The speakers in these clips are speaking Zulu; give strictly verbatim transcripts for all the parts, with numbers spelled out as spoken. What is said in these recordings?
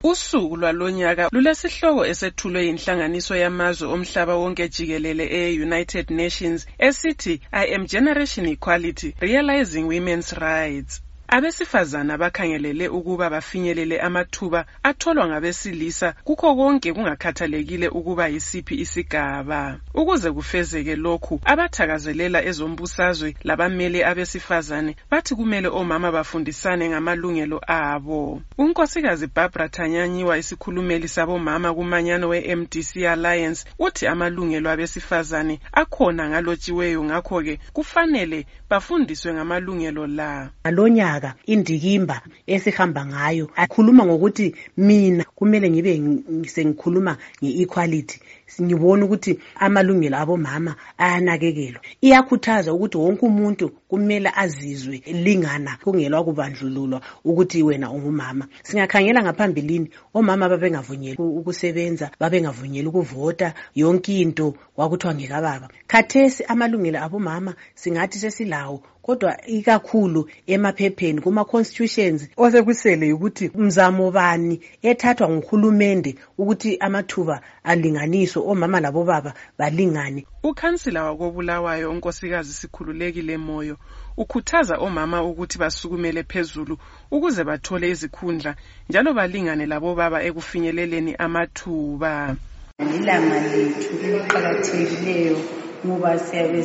Usuku lwalonyaka lulesihloko esethulwe yinhlanganiso yamazwe omhlaba wonke jikelele e-United Nations esithi I am Generation Equality, Realizing Women's Rights. Abesifazana bakhangelele ukuba bafinyelele amathuba atholwa ngabesilisa kukho konke kungakhathalekile ukuba yisiphi isigaba. Ukuze kufezeke lokhu, abathakazelela ezombusazwe labamele abesifazane bathi kumele omama bafundisane ngamalungelo abo. Unkosikazi Barbara Tanyanyiwa, isikhulumeli sabomama kumanyano we-M D C Alliance, uthi amalungelo abesifazane akhona ngalotshiweyo, ngakho-ke kufanele bafundiswe ngamalungelo la. Alonyaka indikimba esihamba ngayo akhuluma ngokuthi mina kumele ngibe sengikhuluma nge-equality, ngibona ukuthi amalungelo abomama ayanakekelwa. Iyakhuthaza ukuthi wonke umuntu kumele azizwe lingana, kungelwa kubandlululwa ukuthi wena ungumama. Singakhangela ngaphambilini omama babengavunyelwa ukusebenza, babengavunyelwa ukuvota, yonke into kwakuthiwa ngekababa. Khathesi amalungelo abomama singathi sesilawo, kodwa ikakhulu emaphepheni kuma constitutions osekusele ukuthi umzamo bani ethathwa nguhulumende ukuthi amathuba alinganiswe, omama labo baba balingane. Ukhansila wakobulawayo unkosikazi Sikhululekile Moyo ukhuthaza omama ukuthi basukumele phezulu ukuze bathole izikhundla njalo balingane labo baba ekufinyeleleni amathuba. Ilanga lethu liqhakathekileyo ngoba siyabe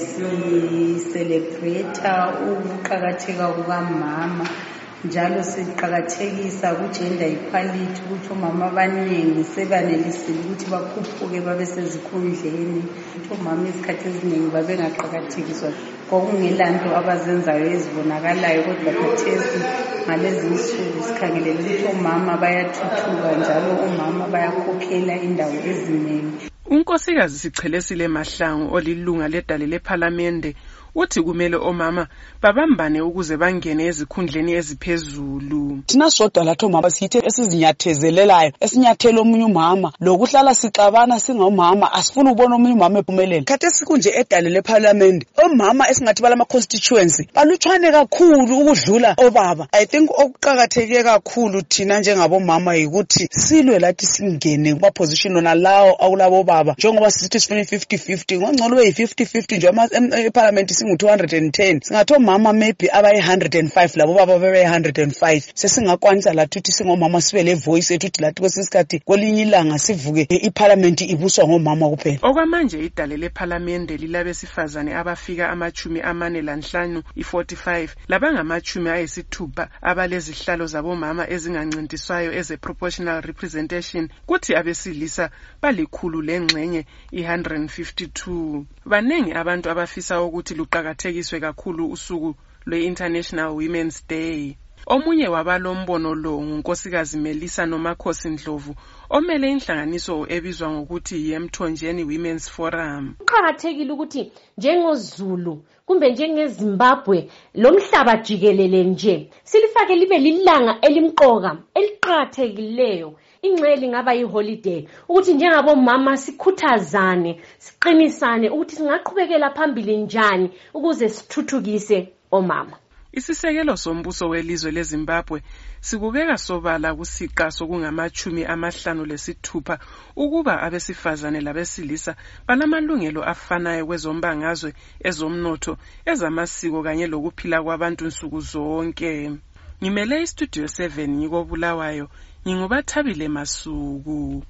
si-celebrate ukuqhakatheka kukamama, njalo siqhakathekisa ku-gender equality ukuthi omama abaningi sebanelisile ukuthi bakhuphuke babe sezikhundleni. Omama isikhathi eziningi babengaqhakathekiswa, kwakungelanto abazenzayo ezibonakalayo, kodwa khathesi ngalezi nsuku sikhangelele ukuthi omama bayathuthuka njalo omama bayakhokhela indawo eziningi. Unkosikazi Sichelesile Mahlangu, olilunga ledale lephalamende, uthi kumele omama babambane ukuze bangene ezikhundleni eziphezulu. Thina sodwa lathi omama sithe esizinyathezelelayo, esinyathela omunye umama, lokuhlala sixabana singomama asifuna ukubona omunye umama ephumelela. Khathesi kunje edale lephalamende omama esingathi balama constituency balutshwane kakhulu ukudlula obaba. I think okuqhakatheke kakhulu thina njengabomama yikuthi silwe lathi singene kuma position ona lawo akulabo baba, njengoba sithi sifuna fifty fifty, ngongcono we fifty fifty nje eParliament singu two hundred ten, singathi omama maybe abayi one hundred five labo baba bebe one hundred five. Sesingakwanisa lathi ukuthi singomama sibe le voice ethu ukuthi lathi kwesisikhathi kwelinye ilanga sivuke iParliament ibuswa ngomama kuphela. Okwamanje idale leParliament lilabesifazane abafika amachumi amane lanhlanu i-forty-five, labangamachumi ayisithupha abalezihlalo zabomama ezingancintiswayo eze proportional representation, kuthi abesilisa balikhulu lengxenye i-one hundred fifty-two. Banengi abantu abafisa ukuthi luqhakathekiswe kakhulu usuku lwe-International Women's Day. Omunye wabalombono lo ngunkosikazi Melissa Nomakhosi Ndlovu, omele inhlanganiso ebizwa ngokuthi Yemthonjeni Women's Forum. Kuqhakathekile ukuthi njengoZulu kumbe njengeZimbabwe lomhlaba jikelele nje silifake libe lilanga elimqoka eliqhakathekileyo. Ingcele ngaba yiholiday ukuthi njengabomama sikhuthazane, siqinisane ukuthi singaqhubekela phambili njani ukuze sithuthukise omama. Isisekelo sombuso welizwe leZimbabwe sikubeka sobala kusiqa sokungamachumi amahlanu lesithupha ukuba abesifazane labesilisa banamalungelo afanayo kwezombangazwe, ezomnotho, ezamasiko kanye lokuphila kwabantu nsuku zonke. Ngimele iStudio seven ngikobulawayo, ngingubathabile Masuku.